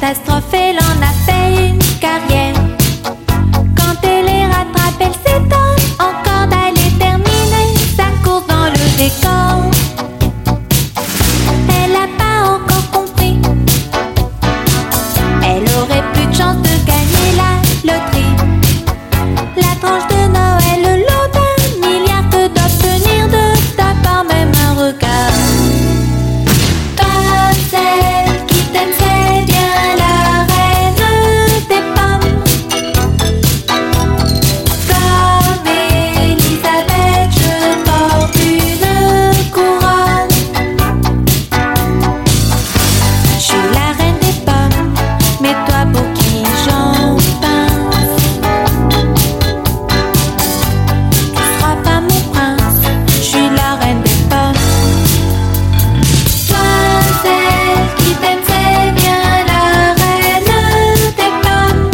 catastrophe, elle en a fait une carrière. Quand elle les rattrape, elle s'étonne encore d'aller terminer sa course dans le décor. Elle a pas encore compris, elle aurait plus de chance de gagner la loterie. La tranche de Noël, le lot d'un milliard que d'obtenir de ta part même un regard. Comme celle qui t'aime, c'est bien la reine des pommes. Comme Elisabeth, je porte une couronne. Je suis la reine des pommes, mais toi pour qui j'en pince? Tu seras pas mon prince, je suis la reine des pommes. Toi, celle qui t'aime, c'est bien la reine des pommes.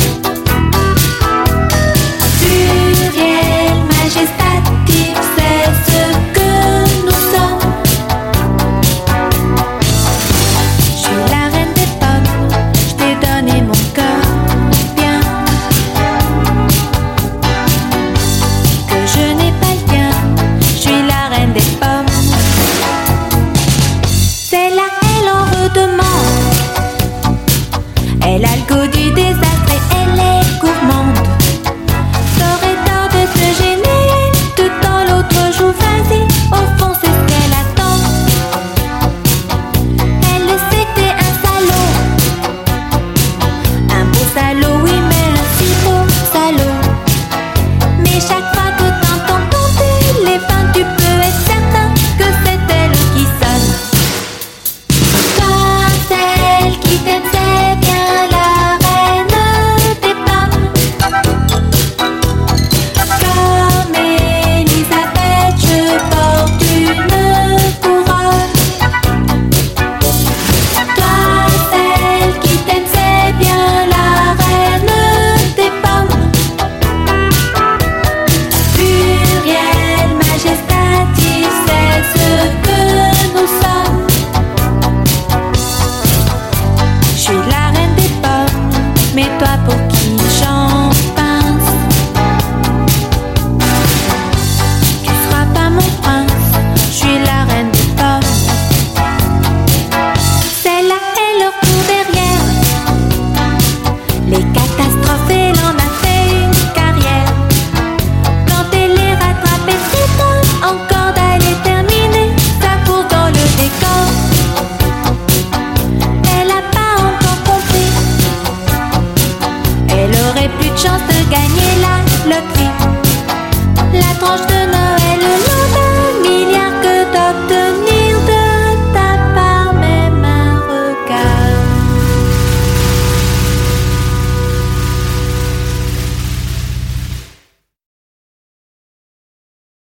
Pluriel, majestatif, c'est ce que nous sommes. Je suis la reine des pommes, je t'ai donné mon cœur bien. Que je n'ai pas le tien, je suis la reine des pommes. C'est là, elle en redemande. Elle a le goût du désastre et elle est gourmande. T'aurais tort de te gêner, elle te tend l'autre joue, vas-y. Au fond, c'est ce qu'elle attend. Elle le sait que t'es un salaud. Un beau salaud, oui, mais un si beau salaud. Mais chaque fois que t'entends ton téléphone, tu peux être certain que c'est elle qui sonne. Toi, celle qui t'aime, c'est bien la reine des pommes. Comme Elisabeth, je porte une couronne. Toi, celle qui t'aime, c'est bien la reine des pommes. Pluriel, majestatif, c'est ce que nous sommes. Je suis la reine des pommes, mais toi pour qui j'en pince? Tu seras pas mon prince, je suis la reine des pommes. Celle-là, elle leur court derrière. Les catastrophes, elle en a fait une carrière. Quand elle les rattrape, elle s'étonne encore d'aller terminer sa course dans le décor. Elle a pas encore compris, elle aurait plus de chance de gagner la loterie. La tranche de